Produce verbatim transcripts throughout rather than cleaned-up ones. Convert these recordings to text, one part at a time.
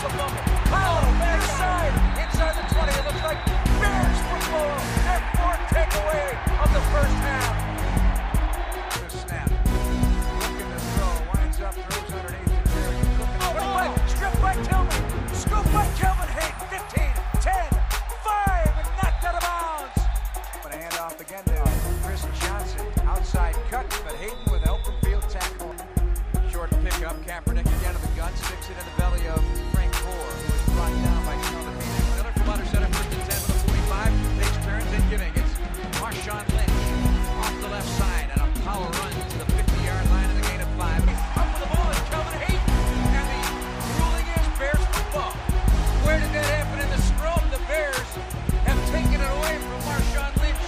the fumble. Powell, near side, inside the twenty. It looks like Bears football. Their fourth takeaway of the first half. The snap. Looking to throw. Winds up, throws underneath to Jerry. twenty-five, stripped by Tillman. Scooped by Kelvin Hayden. fifteen, ten, five, and knocked out of bounds. But a handoff again to Chris Johnson. Outside cut, but Hayden with an open field tackle. Short pickup. Kaepernick again to the gun. Sticks it in the belly of Frank Gore, who was brought down by Kelvin Hayden. Miller from under center, first and ten with a forty-five. Takes turns and giving. It's Marshawn Lynch off the left side and a power run to the fifty-yard line and the gain of five. Up with the ball is Kelvin Hayden. And the ruling is Bears football. Where did that happen in the scrum? The Bears have taken it away from Marshawn Lynch.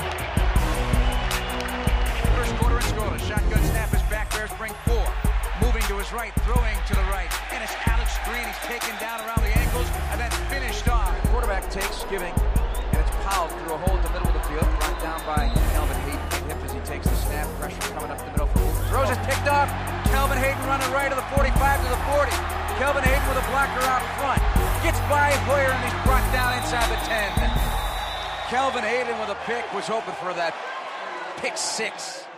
First quarter and scoreless. Shotgun snap is back. Bears bring four. Moving to his right, throwing to the right. And it's Alex Green. He's taken down around the ankles and then finished off. Quarterback takes, giving, and it's Powell through a hole in the middle of the field. Brought down by Kelvin Hayden. Hip as he takes the snap. Pressure coming up the middle for Hoover. Throws it picked off. Kelvin Hayden running right to the forty-five to the forty. Kelvin Hayden with a blocker out front. Gets by Hoyer and he's brought down inside the ten. Kelvin Hayden with a pick was hoping for that pick six.